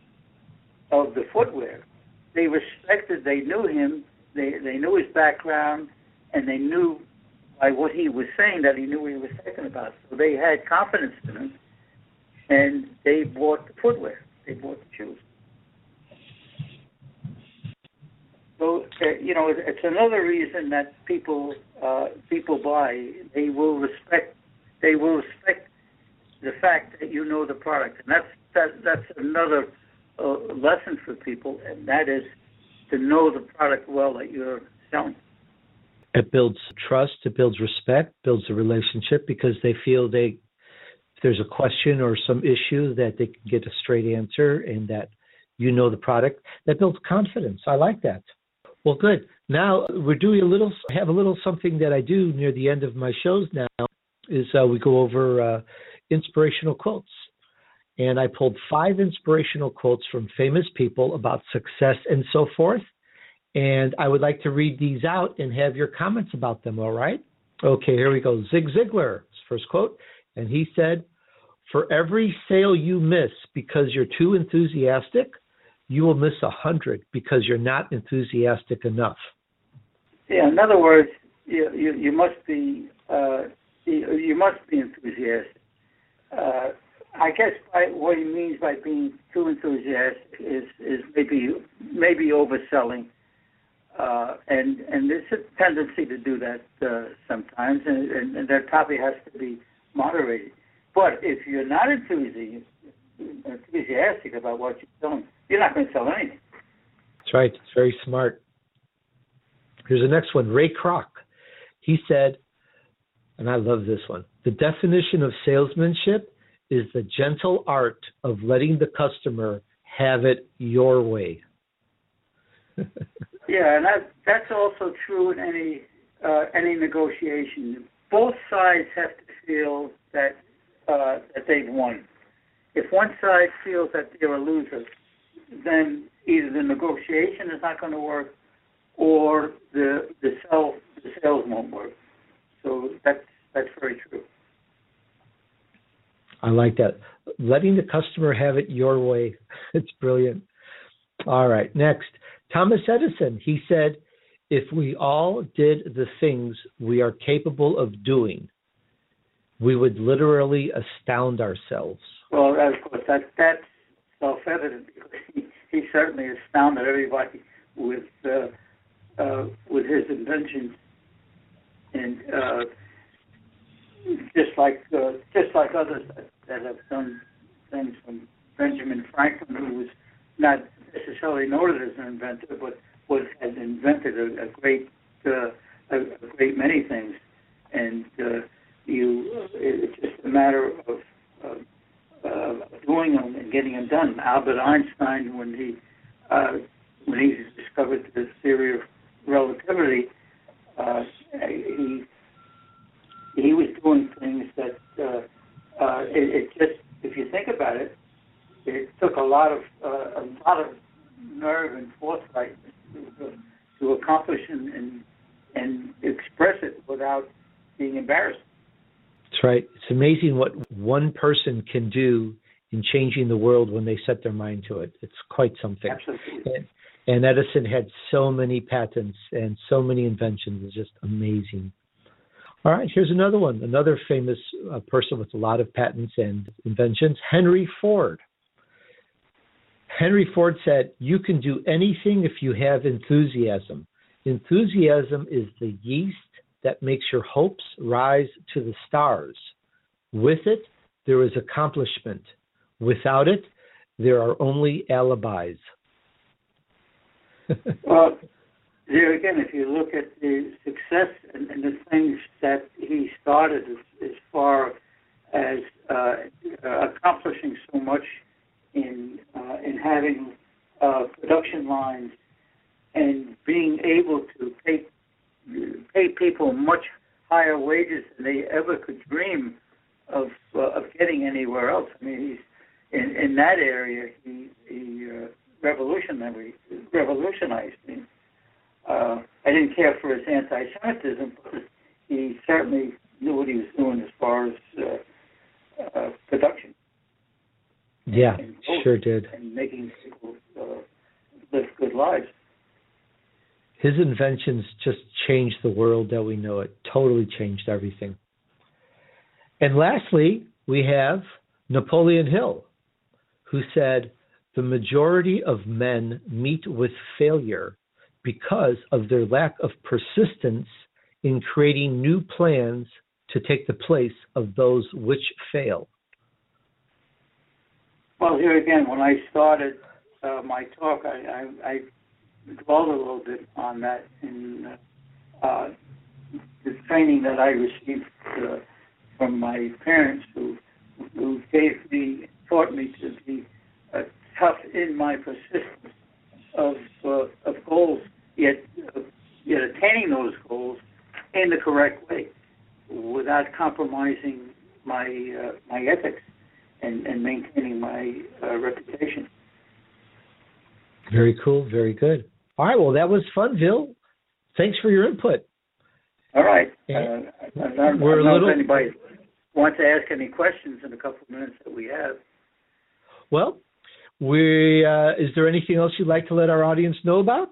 of the footwear, they respected, they knew him, they they knew his background, and they knew by what he was saying that he knew what he was talking about. So they had confidence in him, and they bought the footwear. They bought the shoes. So, uh, you know, it's another reason that people uh, people buy. They will respect, they will respect the fact that you know the product. And that's, that, that's another a lesson for people, and that is to know the product well that you're selling. It builds trust, it builds respect, builds a relationship because they feel they, if there's a question or some issue, that they can get a straight answer and that you know the product. That builds confidence. I like that. Well, good. Now we're doing a little, have a little something that I do near the end of my shows now is uh, we go over uh, inspirational quotes. And I pulled five inspirational quotes from famous people about success and so forth. And I would like to read these out and have your comments about them, all right? Okay, here we go. Zig Ziglar, his first quote. And he said, "For every sale you miss because you're too enthusiastic, you will miss a hundred because you're not enthusiastic enough." Yeah, in other words, you, you, you must be uh, you, you must be enthusiastic. Uh, I guess by what he means by being too enthusiastic is, is maybe maybe overselling, uh, and and there's a tendency to do that uh, sometimes, and, and, and that probably has to be moderated. But if you're not enthusiastic, enthusiastic about what you're selling, you're not going to sell anything. That's right. It's very smart. Here's the next one. Ray Kroc. He said, and I love this one, "The definition of salesmanship is the gentle art of letting the customer have it your way." Yeah, and that that's also true in any uh, any negotiation. Both sides have to feel that uh, that they've won. If one side feels that they're a loser, then either the negotiation is not going to work, or the the sell the sales won't work. So that's that's very true. I like that. Letting the customer have it your way. It's brilliant. All right, next. Thomas Edison, he said, if we all did the things we are capable of doing, we would literally astound ourselves. Well, of course, that, that's self-evident, because he, he certainly astounded everybody with uh, uh, with his inventions. And uh, just like uh, just like others that, that have done things, from Benjamin Franklin, who was not necessarily noted as an inventor, but was has invented a, a great uh, a, a great many things, and uh, you it's just a matter of uh, uh, doing them and getting them done. Albert Einstein, when he uh, when he discovered the theory of relativity, uh, he he was doing things that uh, uh, it, it just, if you think about it, it took a lot of uh, a lot of nerve and foresight to, to accomplish and, and and express it without being embarrassed. That's right. It's amazing what one person can do in changing the world when they set their mind to it. It's quite something. Absolutely. And, and Edison had so many patents and so many inventions. It's just amazing. All right, here's another one. Another famous uh, person with a lot of patents and inventions, Henry Ford. Henry Ford said, you can do anything if you have enthusiasm. Enthusiasm is the yeast that makes your hopes rise to the stars. With it, there is accomplishment. Without it, there are only alibis. Well, there again, if you look at the success and, and the things that he started as, as far as uh, uh, accomplishing so much in uh, in having uh, production lines and being able to pay pay people much higher wages than they ever could dream of uh, of getting anywhere else. I mean, he's in, in that area. He he uh, revolutionary revolutionized things. Uh, I didn't care for his anti-Semitism, but he certainly knew what he was doing as far as uh, uh, production. Yeah, and, and sure did. And making people uh, live good lives. His inventions just changed the world that we know it. Totally changed everything. And lastly, we have Napoleon Hill, who said, the majority of men meet with failure because of their lack of persistence in creating new plans to take the place of those which fail. Well, here again, when I started uh, my talk, I, I, I dwelled a little bit on that in uh, the training that I received uh, from my parents, who who gave me, taught me to be uh, tough in my persistence of uh, of goals, yet uh, yet attaining those goals in the correct way, without compromising my uh, my ethics and, and maintaining my uh, reputation. Very cool. Very good. All right. Well, that was fun, Bill. Thanks for your input. All right. Uh, I don't, We're I don't know a little... if anybody wants to ask any questions in a couple of minutes that we have. Well, we uh, is there anything else you'd like to let our audience know about?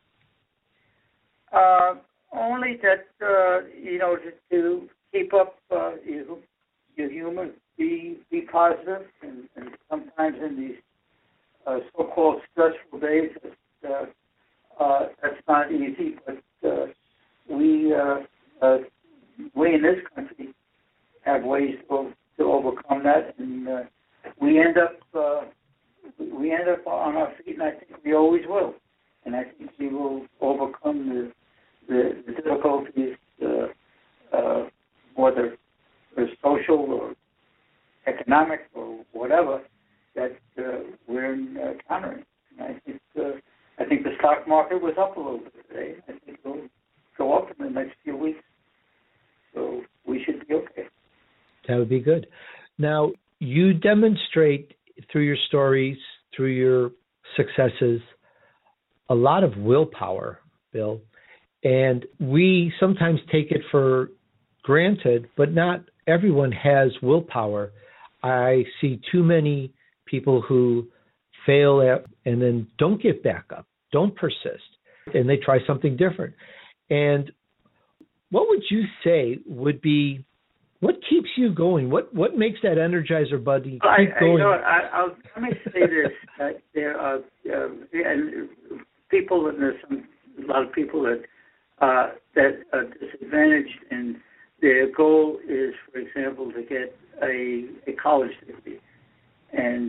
Uh, only that, uh, you know, to, to keep up uh, your, your humor, be be positive, and, and sometimes in these uh, so-called stressful days, uh, uh, that's not easy, but uh, we, uh, uh, we in this country have ways to, to overcome that, and uh, we end up uh, we end up on our feet, and I think we always will. And I think we will overcome the the, the difficulties, uh, uh, whether they're social or economic or whatever, that uh, we're encountering. And I think uh, I think the stock market was up a little bit today. I think it'll go up in the next few weeks. So we should be okay. That would be good. Now, you demonstrate through your stories, through your successes, a lot of willpower, Bill. And we sometimes take it for granted, but not everyone has willpower. I see too many people who fail at and then don't get back up, don't persist, and they try something different. And what would you say would be, what keeps you going? What what makes that Energizer Bunny keep I, going? I, you know, I, I'll, let me say this, that there are uh, and people, and there's some, a lot of people that, uh, that are disadvantaged, and their goal is, for example, to get a, a college degree. And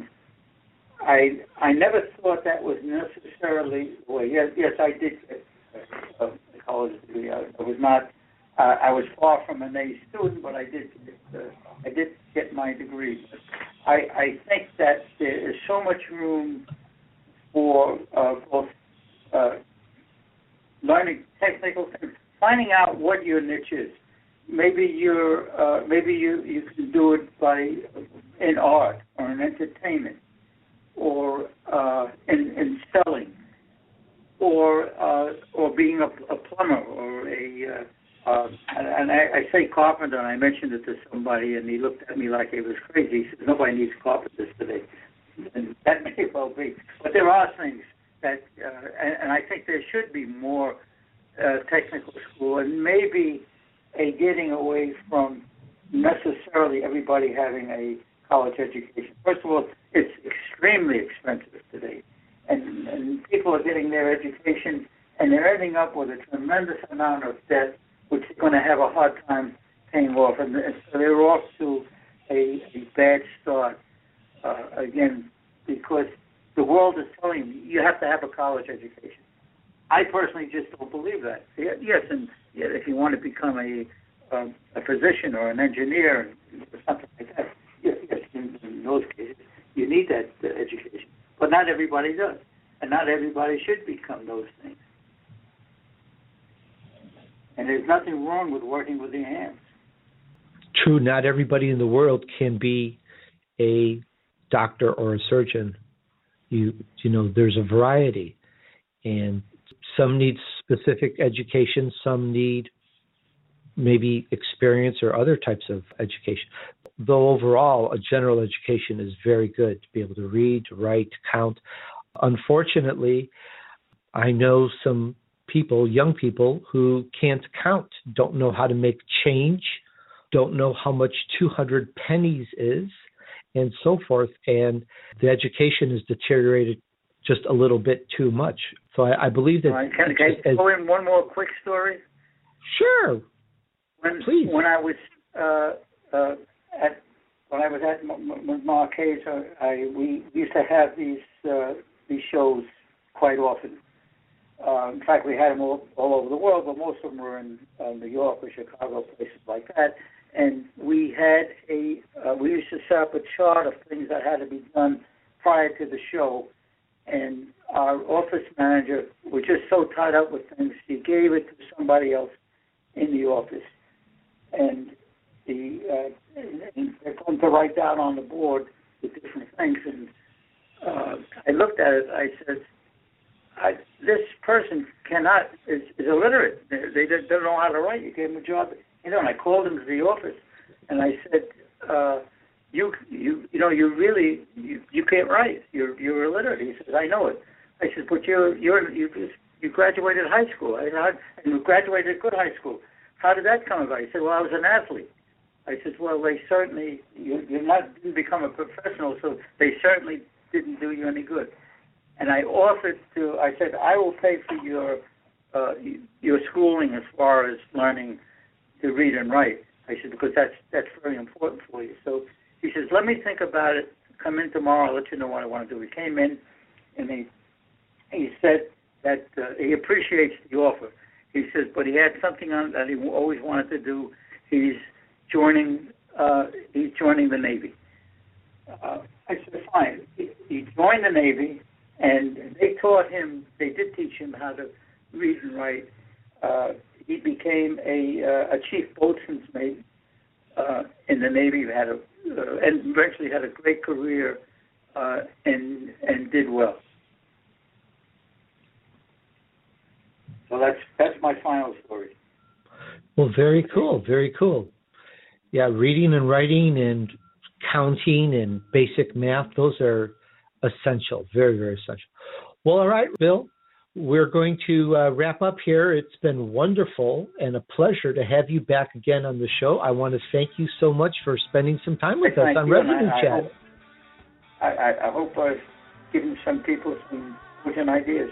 I I never thought that was necessarily the way. Yes, yes, I did get a, a college degree. I, I was not. Uh, I was far from an A student, but I did. Get, uh, I did get my degree. I I think that there is so much room for uh, both uh, learning technical things, finding out what your niche is. Maybe you're uh, maybe you, you can do it by in art or in entertainment, or uh, in, in selling, or uh, or being a, a plumber, or a uh, uh, and I, I say carpenter, and I mentioned it to somebody, and he looked at me like it was crazy. He said, "Nobody needs carpenters today," and that may well be. But there are things that, uh, and, and I think there should be more uh, technical school, and maybe a getting away from necessarily everybody having a college education. First of all, it's extremely expensive today, and, and people are getting their education, and they're ending up with a tremendous amount of debt, which they're going to have a hard time paying off, and so they're off to a, a bad start, uh, again, because the world is telling you you have to have a college education. I personally just don't believe that. Yes, and if you want to become a um, a physician or an engineer or something like that, yes, yes in, in those cases, you need that uh, education. But not everybody does, and not everybody should become those things. And there's nothing wrong with working with your hands. True, not everybody in the world can be a doctor or a surgeon. You you know, there's a variety, and some need specific education, some need maybe experience or other types of education. Though overall, a general education is very good to be able to read, to write, to count. Unfortunately, I know some people, young people, who can't count, don't know how to make change, don't know how much two hundred pennies is, and so forth. And the education is deteriorated just a little bit too much. So I, I believe that... Right. Can, can I throw in one more quick story? Sure. When, Please. When I was uh, uh, at when I was at M- Marquez, I, I we used to have these uh, these shows quite often. Uh, in fact, we had them all, all over the world, but most of them were in uh, New York or Chicago, places like that. And we had a uh, we used to set up a chart of things that had to be done prior to the show. And our office manager was just so tied up with things, he gave it to somebody else in the office. And the uh, and they're going to write down on the board the different things. And uh, I looked at it. I said, I, "This person cannot is, is illiterate. They, they don't know how to write. You gave them a job." You know, and I called him to the office, and I said, uh, "You you you know you really you, you can't write. You're you're illiterate." He says, "I know it." I said, "But you're you're you you graduated high school. I said, and you graduated a good high school. How did that come about?" He said, "Well, I was an athlete." I said, "Well, they certainly, you, you not didn't become a professional, so they certainly didn't do you any good." And I offered to, I said, "I will pay for your uh, your schooling as far as learning to read and write." I said, "Because that's that's very important for you." So he says, "Let me think about it. Come in tomorrow. I'll let you know what I want to do." He came in, and he he said that uh, he appreciates the offer. He says, but he had something on that he always wanted to do. He's joining. Uh, he's joining the Navy. Uh, I said, fine. He, he joined the Navy, and they taught him, they did teach him how to read and write. Uh, he became a, uh, a chief boatswain's mate uh, in the Navy, had a, uh, and eventually had a great career uh, and and did well. So that's that's my final story. Well, very cool, very cool. Yeah, reading and writing and counting and basic math, those are essential, very, very essential. Well, all right, Bill, we're going to uh, wrap up here. It's been wonderful and a pleasure to have you back again on the show. I want to thank you so much for spending some time with us on Revenue I, Chat. I, I, I hope I've given some people some good ideas.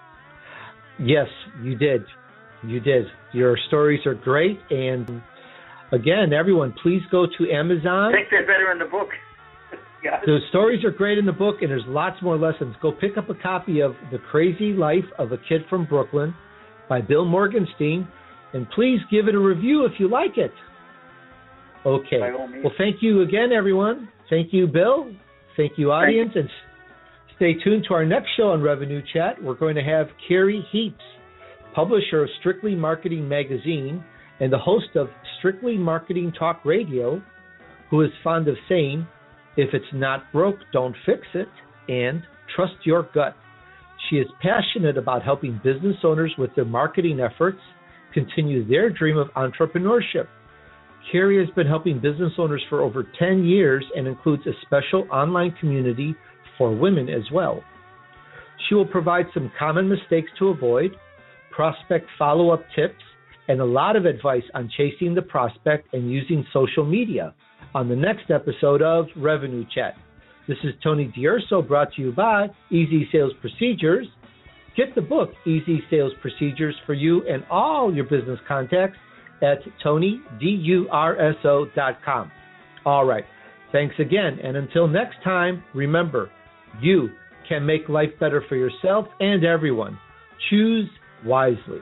Yes, you did. You did. Your stories are great. And again, everyone, please go to Amazon. I think they're better in the book. Yeah. The stories are great in the book, and there's lots more lessons. Go pick up a copy of The Crazy Life of a Kid from Brooklyn by Bill Morgenstein, and please give it a review if you like it. Okay. By all means. Well, thank you again, everyone. Thank you, Bill. Thank you, audience. Thank you. And stay tuned to our next show on Revenue Chat. We're going to have Carrie Heaps, publisher of Strictly Marketing Magazine and the host of Strictly Marketing Talk Radio, who is fond of saying, if it's not broke, don't fix it, and trust your gut. She is passionate about helping business owners with their marketing efforts continue their dream of entrepreneurship. Carrie has been helping business owners for over ten years and includes a special online community for women as well. She will provide some common mistakes to avoid, prospect follow-up tips, and a lot of advice on chasing the prospect and using social media on the next episode of Revenue Chat. This is Tony D'Urso, brought to you by Easy Sales Procedures. Get the book, Easy Sales Procedures, for you and all your business contacts at tony durso dot com. All right. Thanks again. And until next time, remember, you can make life better for yourself and everyone. Choose wisely.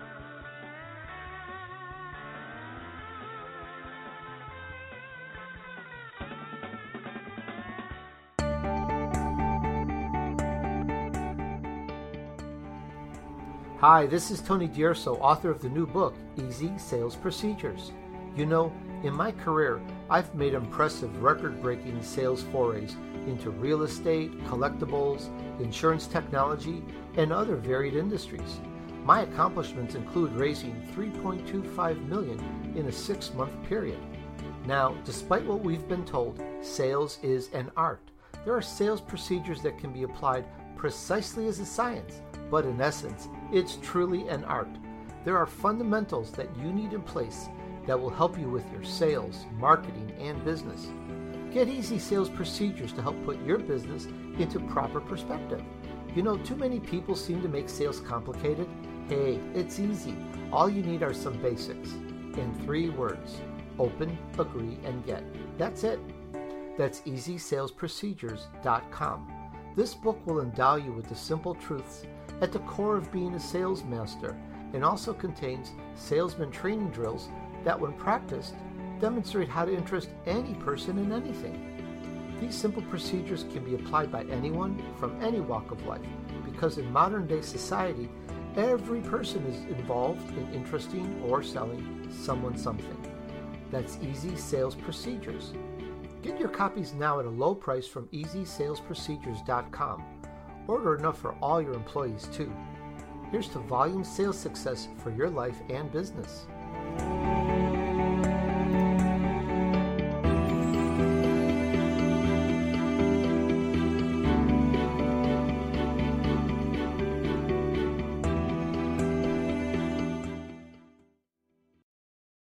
Hi, this is Tony D'Urso, author of the new book, Easy Sales Procedures. You know, in my career, I've made impressive record-breaking sales forays into real estate, collectibles, insurance technology, and other varied industries. My accomplishments include raising three point two five million dollars in a six-month period. Now, despite what we've been told, sales is an art. There are sales procedures that can be applied precisely as a science, but in essence, it's truly an art. There are fundamentals that you need in place that will help you with your sales, marketing, and business. Get Easy Sales Procedures to help put your business into proper perspective. You know, too many people seem to make sales complicated. Hey, it's easy. All you need are some basics. In three words: open, agree, and get. That's it. That's easy sales procedures dot com. This book will endow you with the simple truths at the core of being a sales master, and also contains salesman training drills that, when practiced, demonstrate how to interest any person in anything. These simple procedures can be applied by anyone from any walk of life, because in modern day society, every person is involved in interesting or selling someone something. That's Easy Sales Procedures. Get your copies now at a low price from easy sales procedures dot com. Order enough for all your employees, too. Here's to volume sales success for your life and business.